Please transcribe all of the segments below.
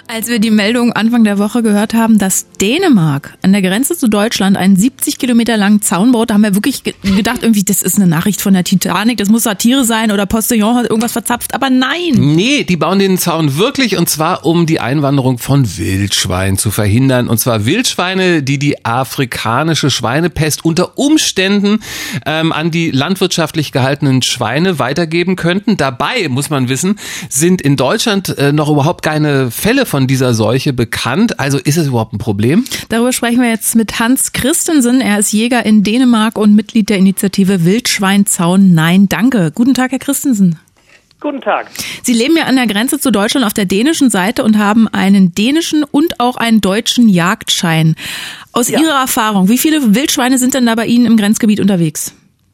Als wir die Meldung Anfang der Woche gehört haben, dass Dänemark an der Grenze zu Deutschland einen 70 Kilometer langen Zaun baut, da haben wir wirklich gedacht, irgendwie, das ist eine Nachricht von der Titanic, das muss Satire sein oder Postillon hat irgendwas verzapft, aber nein. Nee, die bauen den Zaun wirklich und zwar um die Einwanderung von Wildschweinen zu verhindern. Und zwar Wildschweine, die die afrikanische Schweinepest unter Umständen an die landwirtschaftlich gehaltenen Schweine weitergeben könnten. Dabei, muss man wissen, sind in Deutschland noch überhaupt keine Fälle von dieser Seuche bekannt. Also ist es überhaupt ein Problem? Darüber sprechen wir jetzt mit Hans Christensen. Er ist Jäger in Dänemark und Mitglied der Initiative Wildschweinzaun Nein, danke. Guten Tag, Herr Christensen. Guten Tag. Sie leben ja an der Grenze zu Deutschland auf der dänischen Seite und haben einen dänischen und auch einen deutschen Jagdschein. Aus Ihrer Erfahrung, wie viele Wildschweine sind denn da bei Ihnen im Grenzgebiet unterwegs?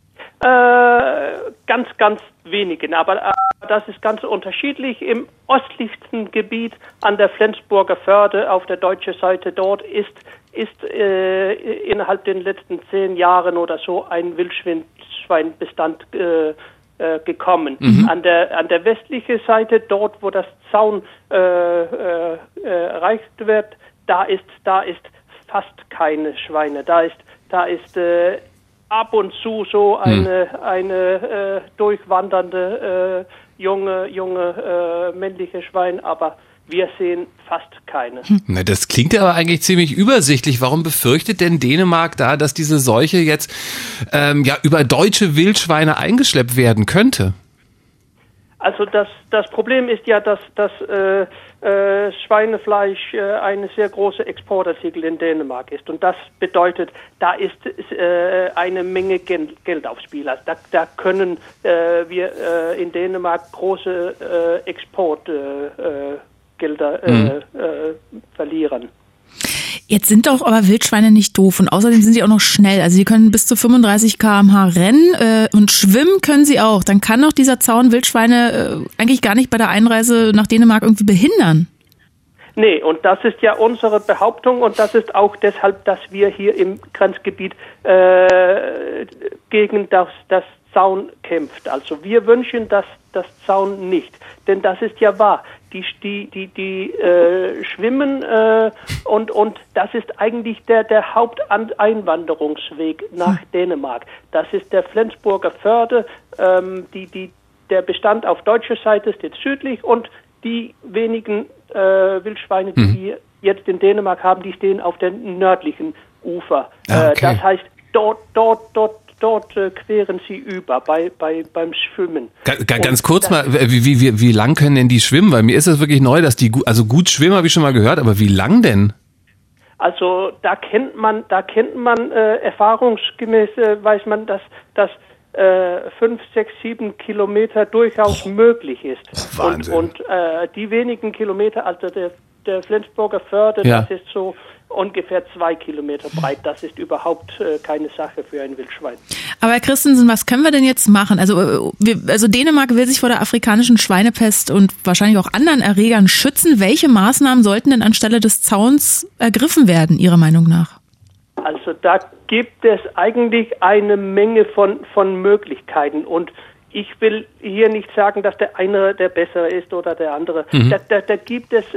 Ganz wenige, aber das ist ganz unterschiedlich. Im östlichsten Gebiet an der Flensburger Förde auf der deutschen Seite dort ist innerhalb den letzten 10 Jahren oder so ein Wildschweinbestand gekommen. Mhm. An der westlichen Seite, dort wo das Zaun erreicht wird, da ist fast keine Schweine. Da ist ab und zu so eine durchwandernde junge männliche Schwein, aber wir sehen fast keine. Na, das klingt aber eigentlich ziemlich übersichtlich. Warum befürchtet denn Dänemark da, dass diese Seuche jetzt über deutsche Wildschweine eingeschleppt werden könnte? Also das Problem ist ja, dass Schweinefleisch eine sehr große Exportartikel in Dänemark ist. Und das bedeutet, da ist eine Menge Geld aufs Spiel. Also da können wir in Dänemark große Exportgelder verlieren. Jetzt sind doch aber Wildschweine nicht doof und außerdem sind sie auch noch schnell. Also sie können bis zu 35 km/h rennen und schwimmen können sie auch. Dann kann doch dieser Zaun Wildschweine eigentlich gar nicht bei der Einreise nach Dänemark irgendwie behindern. Nee, und das ist ja unsere Behauptung und das ist auch deshalb, dass wir hier im Grenzgebiet gegen das Zaun kämpft. Also wir wünschen das Zaun nicht, denn das ist ja wahr. Die schwimmen und das ist eigentlich der Haupteinwanderungsweg nach Dänemark. Das ist der Flensburger Förde. Der Bestand auf deutscher Seite steht südlich und die wenigen Wildschweine, die wir jetzt in Dänemark haben, die stehen auf dem nördlichen Ufer. Okay. Das heißt, dort queren sie über beim Schwimmen. Ganz kurz mal, wie lang können denn die schwimmen? Weil mir ist das wirklich neu, dass die gut schwimmen, habe ich schon mal gehört, aber wie lang denn? Also da kennt man erfahrungsgemäß weiß man, dass 5, 6, 7 Kilometer durchaus möglich ist. Wahnsinn. Und die wenigen Kilometer, also der Flensburger Förde, das ist so ungefähr 2 Kilometer breit. Das ist überhaupt keine Sache für ein Wildschwein. Aber Herr Christensen, was können wir denn jetzt machen? Also Dänemark will sich vor der afrikanischen Schweinepest und wahrscheinlich auch anderen Erregern schützen. Welche Maßnahmen sollten denn anstelle des Zauns ergriffen werden, Ihrer Meinung nach? Also da gibt es eigentlich eine Menge von Möglichkeiten und ich will hier nicht sagen, dass der eine der bessere ist oder der andere. Da gibt es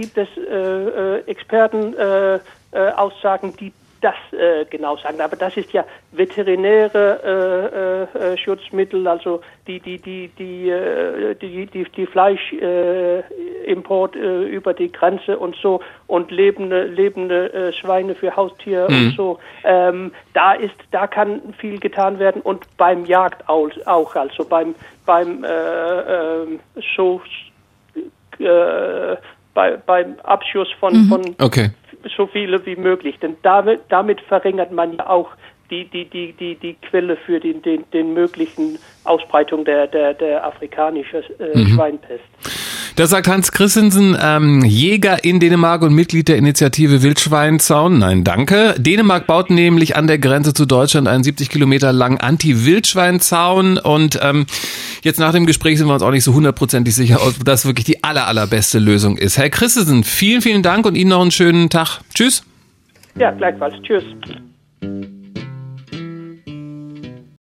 Expertenaussagen, die das genau sagen. Aber das ist ja veterinäre Schutzmittel, also die Fleischimport über die Grenze und so und lebende Schweine für Haustiere und so. Da kann viel getan werden und beim Jagd auch, also beim Abschuss von so viele wie möglich, denn damit verringert man ja auch die Quelle für den möglichen Ausbreitung der afrikanischen Schweinepest. Das sagt Hans Christensen, Jäger in Dänemark und Mitglied der Initiative Wildschweinzaun. Nein, danke. Dänemark baut nämlich an der Grenze zu Deutschland einen 70 Kilometer langen Anti-Wildschweinzaun und jetzt nach dem Gespräch sind wir uns auch nicht so 100% sicher, ob das wirklich die allerbeste Lösung ist. Herr Christensen, vielen, vielen Dank und Ihnen noch einen schönen Tag. Tschüss. Ja, gleichfalls. Tschüss.